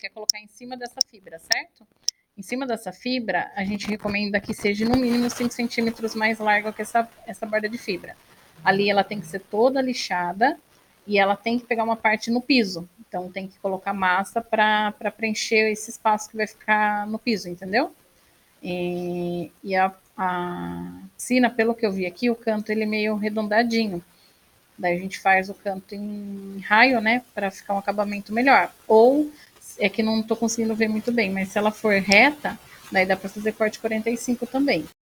quer colocar em cima dessa fibra, certo? Em cima dessa fibra, a gente recomenda que seja no mínimo 5 centímetros mais larga que essa borda de fibra. Ali ela tem que ser toda lixada e ela tem que pegar uma parte no piso. Então tem que colocar massa para preencher esse espaço que vai ficar no piso, entendeu? E a piscina, pelo que eu vi aqui, o canto ele é meio arredondadinho. Daí a gente faz o canto em raio, né, para ficar um acabamento melhor. Ou é que não estou conseguindo ver muito bem, mas se ela for reta, daí dá para fazer corte 45 também.